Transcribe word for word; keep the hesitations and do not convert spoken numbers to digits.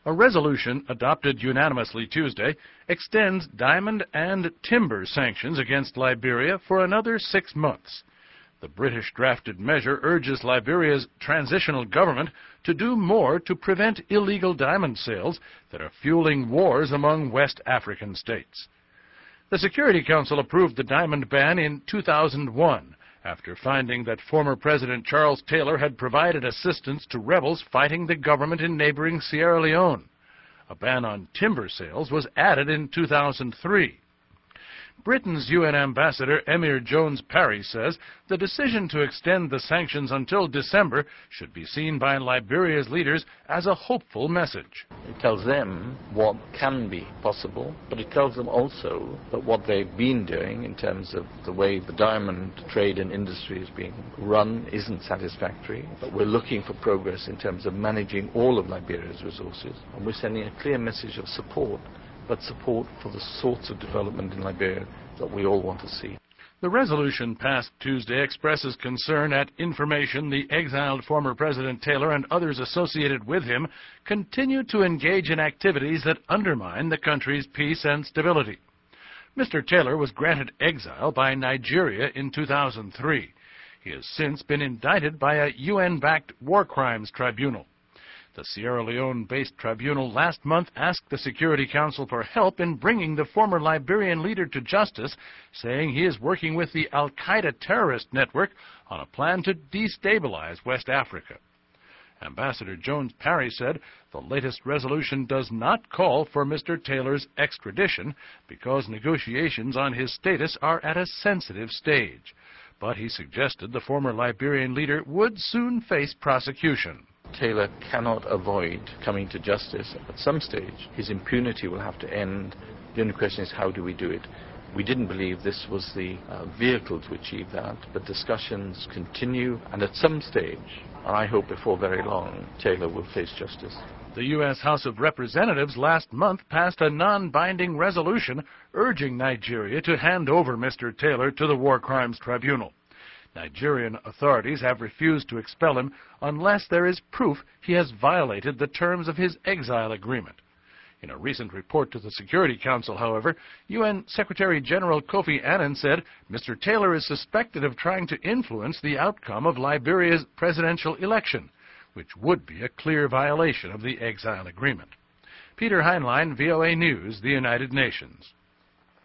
A resolution adopted unanimously Tuesday extends diamond and timber sanctions against Liberia for another six months. The British-drafted measure urges Liberia's transitional government to do more to prevent illegal diamond sales that are fueling wars among West African states. The Security Council approved the diamond ban in two thousand one, after finding that former President Charles Taylor had provided assistance to rebels fighting the government in neighboring Sierra Leone. A ban on timber sales was added in two thousand three. Britain's U N Ambassador Emyr Jones-Parry says the decision to extend the sanctions until December should be seen by Liberia's leaders as a hopeful message. It tells them what can be possible, but it tells them also that what they've been doing in terms of the way the diamond trade and industry is being run isn't satisfactory, but we're looking for progress in terms of managing all of Liberia's resources, and we're sending a clear message of support, but support for the sorts of development in Liberia that we all want to see. The resolution passed Tuesday expresses concern at information the exiled former President Taylor and others associated with him continue to engage in activities that undermine the country's peace and stability. Mister Taylor was granted exile by Nigeria in two thousand three. He has since been indicted by a U N-backed war crimes tribunal. The Sierra Leone-based tribunal last month asked the Security Council for help in bringing the former Liberian leader to justice, saying he is working with the Al-Qaeda terrorist network on a plan to destabilize West Africa. Ambassador Jones-Parry said the latest resolution does not call for Mister Taylor's extradition because negotiations on his status are at a sensitive stage. But he suggested the former Liberian leader would soon face prosecution. Taylor cannot avoid coming to justice. At some stage, his impunity will have to end. The only question is, how do we do it? We didn't believe this was the uh, vehicle to achieve that, but discussions continue, and at some stage, and I hope before very long, Taylor will face justice. The U S House of Representatives last month passed a non-binding resolution urging Nigeria to hand over Mister Taylor to the War Crimes Tribunal. Nigerian authorities have refused to expel him unless there is proof he has violated the terms of his exile agreement. In a recent report to the Security Council, however, U N Secretary General Kofi Annan said Mister Taylor is suspected of trying to influence the outcome of Liberia's presidential election, which would be a clear violation of the exile agreement. Peter Heinlein, V O A News, the United Nations.